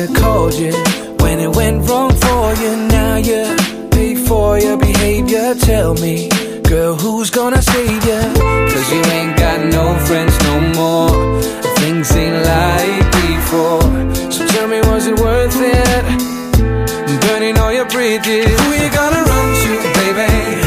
you, called you when it went wrong for you. Now you pay for your behavior. Tell me, girl, who's gonna save you? Cause you ain't got no friends no more. Things ain't like before. So tell me, was it worth it? Burning all your bridges. Who you gonna run to, baby?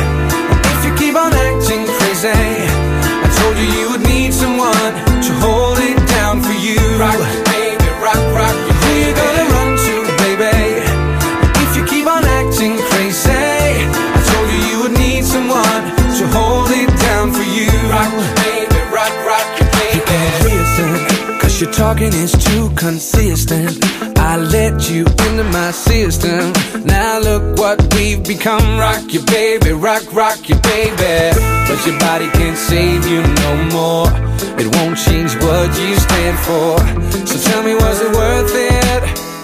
If you keep on acting crazy, I told you you would need someone to hold it down for you. Rock, baby, rock, rock. Who you gonna run to, baby? If you keep on acting crazy, I told you you would need someone to hold it down for you. Rock, baby, rock, rock, baby. You can't listen, cause your talking is too consistent. I let you into my system. Now look what we've become. Rock you, baby, rock, rock you, baby. But your body can't save you no more. It won't change what you stand for. So tell me, was it worth it?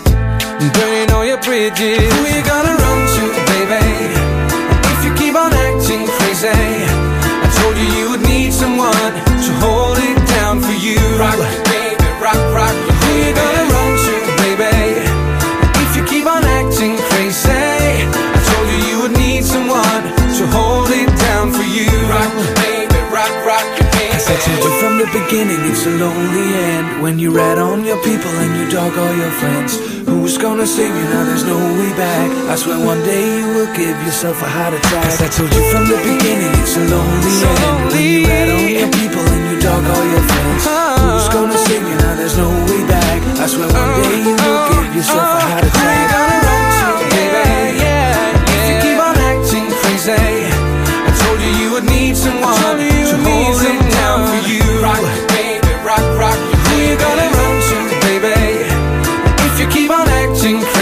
Burning all your bridges. Who you gonna run to, baby? If you keep on acting crazy, I told you you would need someone to hold it down for you. Rock, baby, rock, rock. Who you gonna run to, baby? If you keep on acting crazy, I told you you would need someone to hold it down for you. Rock, baby, rock, rock, baby. As I told you from the beginning, it's a lonely end when you rat on your people and you dog all your friends. Who's gonna save you now? There's no way back. I swear one day you will give yourself a heart attack. As I told you from the beginning, it's a lonely end when you rat on your people and you dog all your friends. Who's gonna save you now? There's no way back. I swear one day you will give yourself a heart attack. Who you gonna run to, baby? If you keep on acting crazy, I told you you would need someone to hold it down for you. Rock, baby, rock, rock. Who you gonna run to, baby? If you keep on acting crazy,